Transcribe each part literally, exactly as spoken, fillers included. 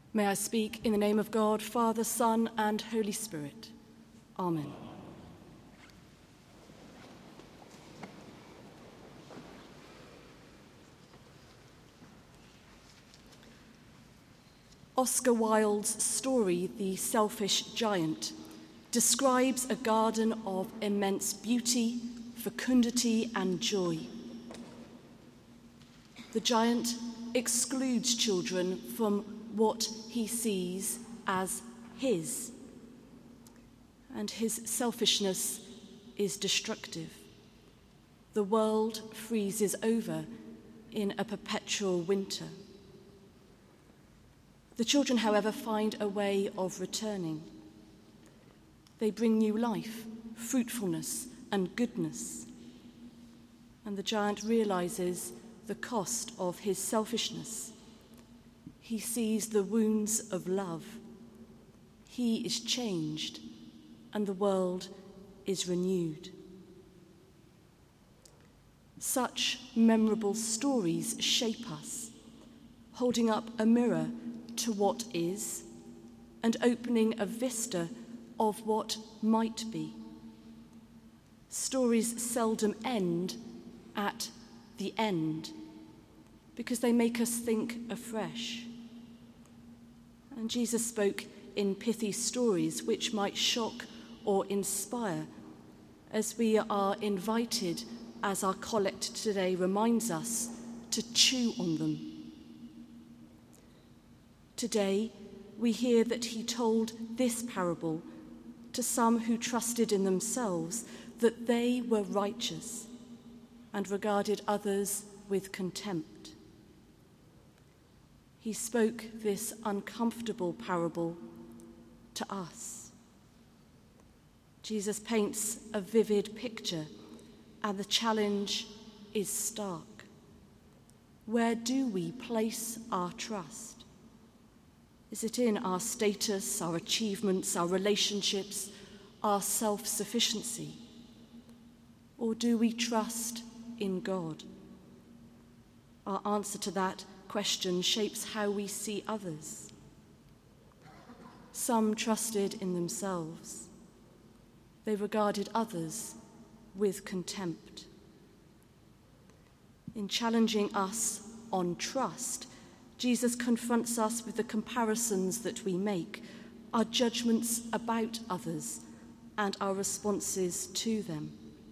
May I speak in the name of God, Father, Son, and Holy Spirit. Amen. Oscar Wilde's story, The Selfish Giant, describes a garden of immense beauty, fecundity, and joy. The giant excludes children from what he sees as his, and his selfishness is destructive. The world freezes over in a perpetual winter. The children, however, find a way of returning. They bring new life, fruitfulness, and goodness. And the giant realizes the cost of his selfishness. He sees the wounds of love. He is changed, and the world is renewed. Such memorable stories shape us, holding up a mirror to what is and opening a vista of what might be. Stories seldom end at the end because they make us think afresh. And Jesus spoke in pithy stories which might shock or inspire, as we are invited, as our collect today reminds us, to chew on them. Today, we hear that he told this parable to some who trusted in themselves that they were righteous and regarded others with contempt. He spoke this uncomfortable parable to us. Jesus paints a vivid picture, and the challenge is stark. Where do we place our trust? Is it in our status, our achievements, our relationships, our self-sufficiency? Or do we trust in God? Our answer to that question shapes how we see others. Some trusted in themselves. They regarded others with contempt. In challenging us on trust, Jesus confronts us with the comparisons that we make, our judgments about others, and our responses to them.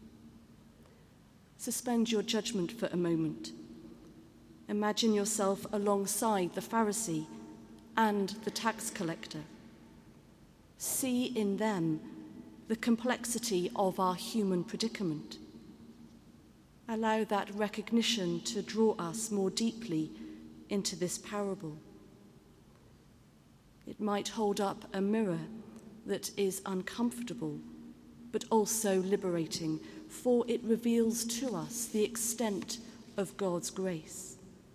Suspend your judgment for a moment. Imagine yourself alongside the Pharisee and the tax collector. See in them the complexity of our human predicament. Allow that recognition to draw us more deeply into this parable. It might hold up a mirror that is uncomfortable, but also liberating, for it reveals to us the extent of God's grace.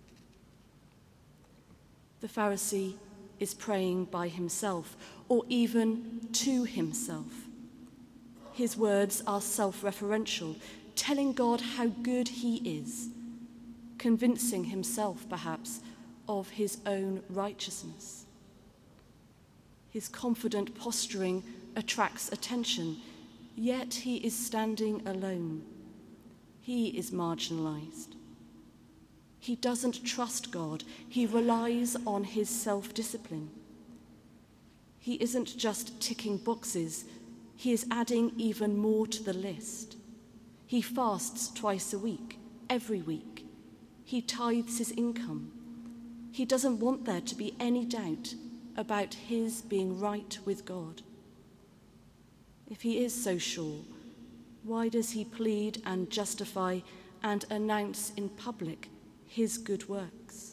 The Pharisee is praying by himself, or even to himself. His words are self-referential, telling God how good he is, convincing himself, perhaps, of his own righteousness. His confident posturing attracts attention, yet he is standing alone. He is marginalized. He doesn't trust God. He relies on his self-discipline. He isn't just ticking boxes. He is adding even more to the list. He fasts twice a week, every week. He tithes his income. He doesn't want there to be any doubt about his being right with God. If he is so sure, why does he plead and justify and announce in public his good works?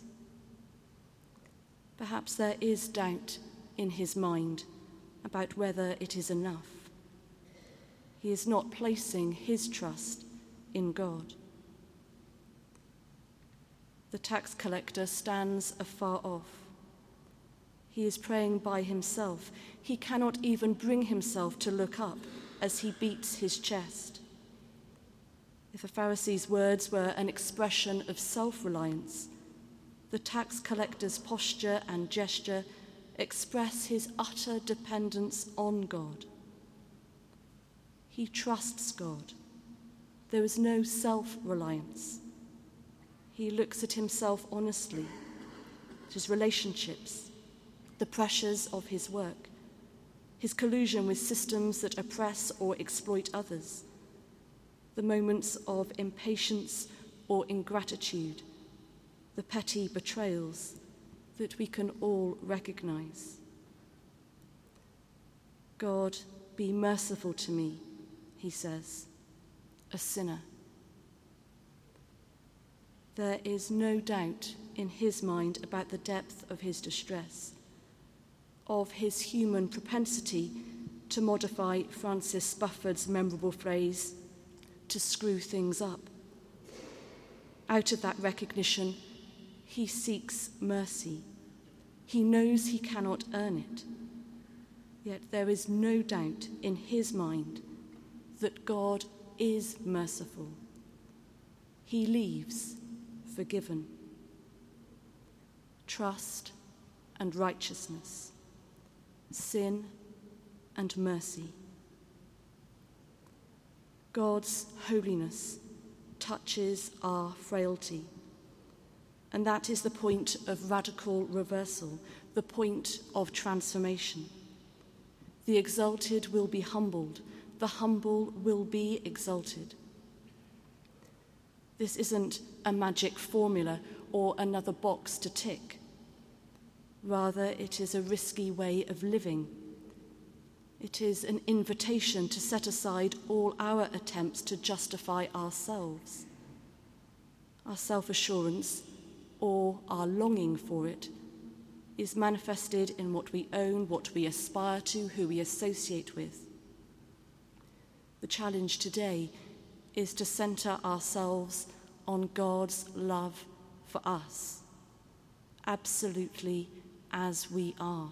Perhaps there is doubt in his mind about whether it is enough. He is not placing his trust in God. The tax collector stands afar off. He is praying by himself. He cannot even bring himself to look up as he beats his chest. If a Pharisee's words were an expression of self-reliance, the tax collector's posture and gesture express his utter dependence on God. He trusts God. There is no self-reliance. He looks at himself honestly, at his relationships, the pressures of his work, his collusion with systems that oppress or exploit others, the moments of impatience or ingratitude, the petty betrayals that we can all recognize. God, be merciful to me, he says, a sinner. There is no doubt in his mind about the depth of his distress, of his human propensity to modify Francis Spufford's memorable phrase, to screw things up. Out of that recognition, he seeks mercy. He knows he cannot earn it. Yet there is no doubt in his mind that God is merciful. He leaves forgiven. Trust and righteousness, sin and mercy. God's holiness touches our frailty, and that is the point of radical reversal, the point of transformation. The exalted will be humbled, the humble will be exalted. This isn't a magic formula or another box to tick. Rather, it is a risky way of living. It is an invitation to set aside all our attempts to justify ourselves. Our self-assurance, or our longing for it, is manifested in what we own, what we aspire to, who we associate with. The challenge today is to center ourselves on God's love for us, absolutely as we are.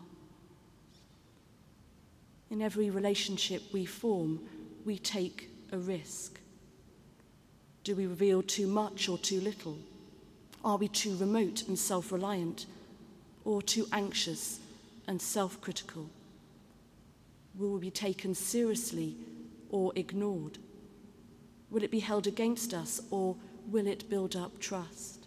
In every relationship we form, we take a risk. Do we reveal too much or too little? Are we too remote and self-reliant, or too anxious and self-critical? Will we be taken seriously or ignored? Will it be held against us, or will it build up trust?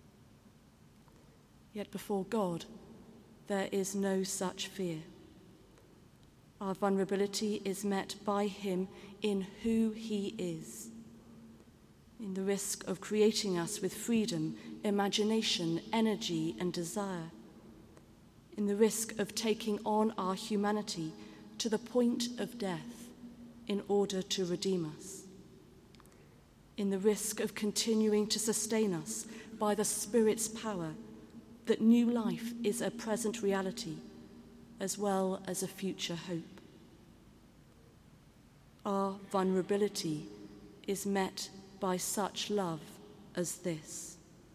Yet before God, there is no such fear. Our vulnerability is met by him in who he is, in the risk of creating us with freedom, imagination, energy, and desire, in the risk of taking on our humanity to the point of death in order to redeem us, in the risk of continuing to sustain us by the Spirit's power, that new life is a present reality as well as a future hope. Our vulnerability is met by such love as this.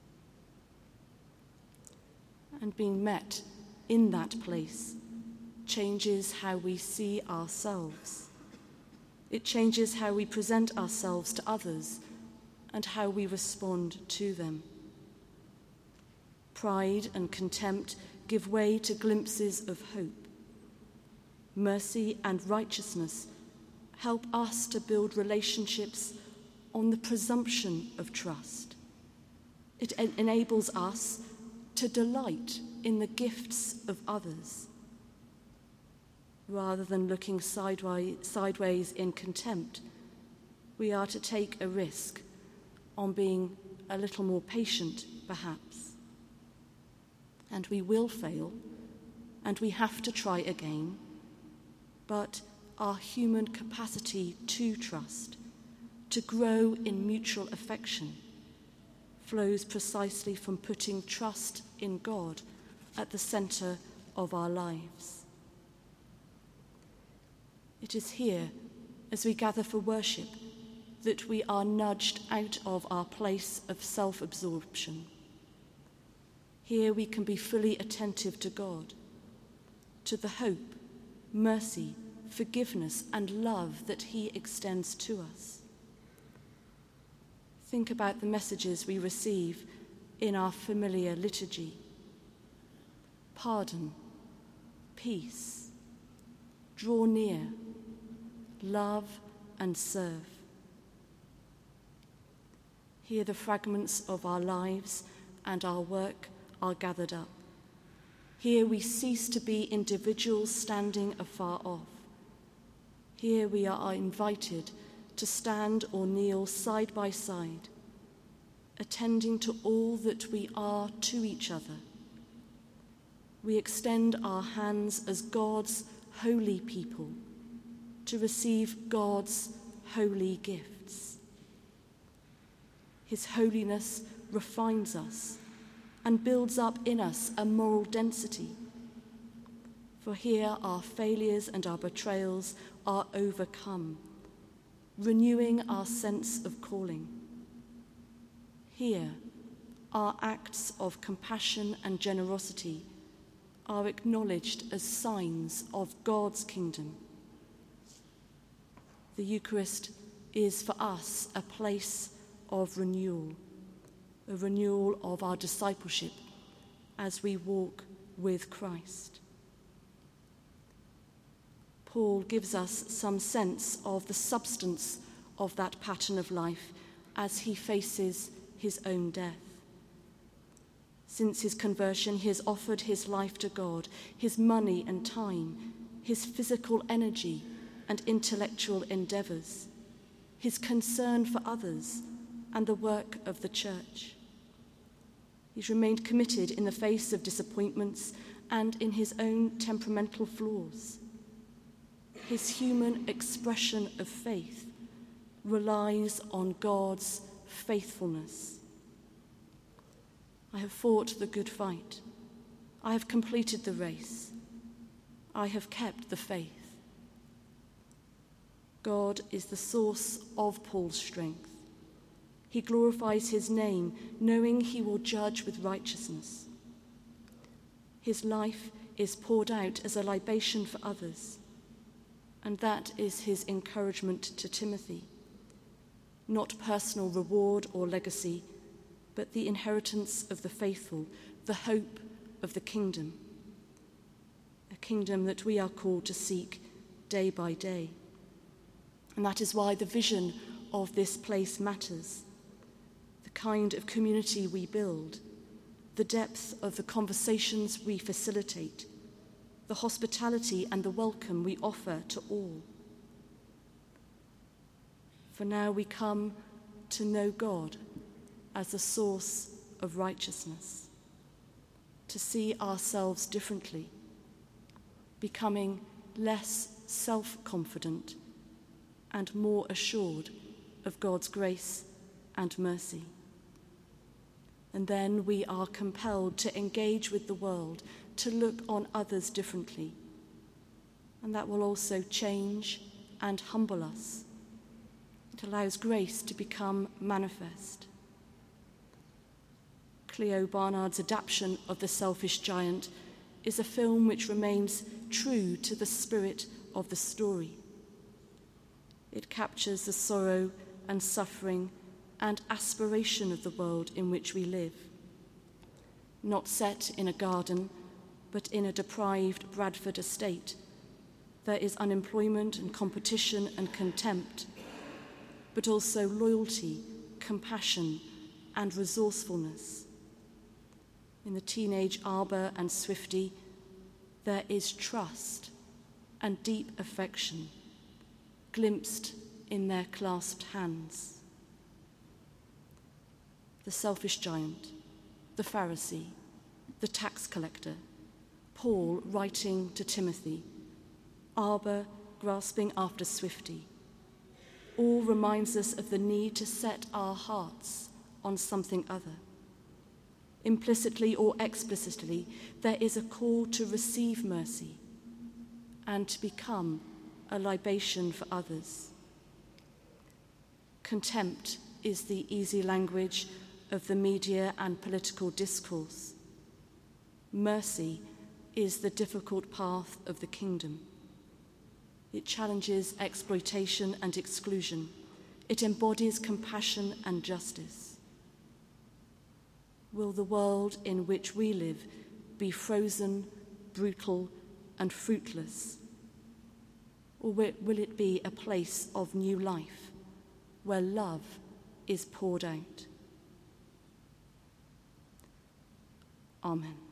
And being met in that place changes how we see ourselves. It changes how we present ourselves to others and how we respond to them. Pride and contempt give way to glimpses of hope. Mercy and righteousness help us to build relationships on the presumption of trust. It en- enables us to delight in the gifts of others, rather than looking sideways, sideways in contempt. We are to take a risk on being a little more patient, perhaps. And we will fail, and we have to try again, but our human capacity to trust, to grow in mutual affection, flows precisely from putting trust in God at the center of our lives. It is here, as we gather for worship, that we are nudged out of our place of self-absorption. Here we can be fully attentive to God, to the hope, mercy, forgiveness, and love that he extends to us. Think about the messages we receive in our familiar liturgy. Pardon, peace, draw near, love and serve. Here the fragments of our lives and our work are gathered up. Here we cease to be individuals standing afar off. Here we are invited to stand or kneel side by side, attending to all that we are to each other. We extend our hands as God's holy people to receive God's holy gifts. His holiness refines us and builds up in us a moral density. For here our failures and our betrayals are overcome, renewing our sense of calling. Here, our acts of compassion and generosity are acknowledged as signs of God's kingdom. The Eucharist is for us a place of renewal, a renewal of our discipleship as we walk with Christ. Paul gives us some sense of the substance of that pattern of life as he faces his own death. Since his conversion, he has offered his life to God, his money and time, his physical energy and intellectual endeavours, his concern for others and the work of the church. He's remained committed in the face of disappointments and in his own temperamental flaws. His human expression of faith relies on God's faithfulness. I have fought the good fight. I have completed the race. I have kept the faith. God is the source of Paul's strength. He glorifies his name, knowing he will judge with righteousness. His life is poured out as a libation for others, and that is his encouragement to Timothy. Not personal reward or legacy, but the inheritance of the faithful, the hope of the kingdom, a kingdom that we are called to seek day by day. And that is why the vision of this place matters, the kind of community we build, the depth of the conversations we facilitate, the hospitality and the welcome we offer to all. For now we come to know God as the source of righteousness, to see ourselves differently, becoming less self-confident and more assured of God's grace and mercy. And then we are compelled to engage with the world, to look on others differently. And that will also change and humble us. It allows grace to become manifest. Cleo Barnard's adaptation of The Selfish Giant is a film which remains true to the spirit of the story. It captures the sorrow and suffering and aspiration of the world in which we live. Not set in a garden, but in a deprived Bradford estate, there is unemployment and competition and contempt, but also loyalty, compassion, and resourcefulness. In the teenage Arbor and Swifty, there is trust and deep affection, glimpsed in their clasped hands. The selfish giant, the Pharisee, the tax collector, Paul writing to Timothy, Arbor grasping after Swifty, all reminds us of the need to set our hearts on something other. Implicitly or explicitly, there is a call to receive mercy and to become a libation for others. Contempt is the easy language of the media and political discourse. Mercy is the difficult path of the kingdom. It challenges exploitation and exclusion. It embodies compassion and justice. Will the world in which we live be frozen, brutal, and fruitless? Or will it be a place of new life where love is poured out? Amen.